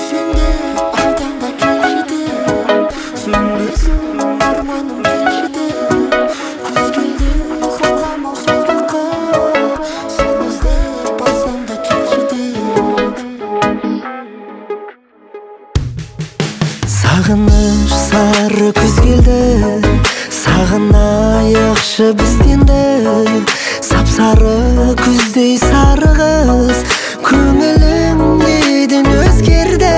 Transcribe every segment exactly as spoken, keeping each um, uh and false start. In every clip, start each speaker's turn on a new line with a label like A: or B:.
A: Сағыныш сары күз келді, сағынайықшы бізденді. Сап-сары күздей сары қыз, көңілім неден өзгерді.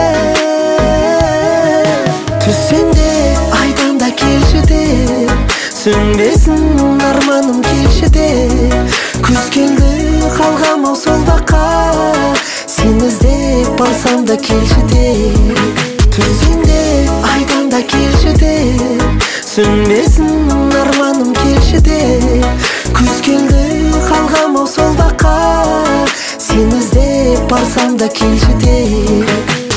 A: Түссеңде айдан да келші деп, сөнбесін арманым келші деп. Күз келді қалғам-ау сол баққа, сен іздеп барсам да келші деп. Түссеңде айдан да келші деп, сөнбесін арманым келші деп. Күз келді қалғам-ау сол баққа, сен іздеп барсам да келші деп.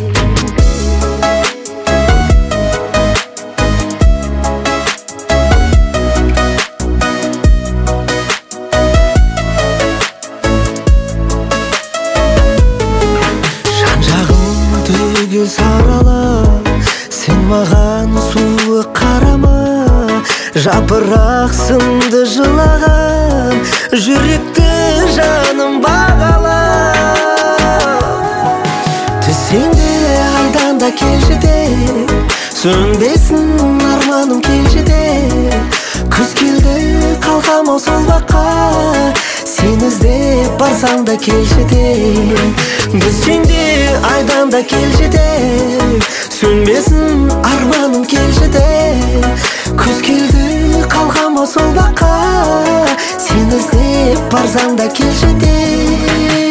A: Түгел сарала, сен маған суық қарама. Жапырақ сынды жылаған, жүректі жаным бағала. Түссеңде айдан да келші деп, сөнбесін арманым келші деп. Күз келді қалғам-ау сол баққа, сен іздеп барсам да келші деп. Түссеңде айдан да келші деп, сөнбесін арманым келші деп. Күз келді қалғам-ау сол баққа, сен іздеп барсам да келші деп.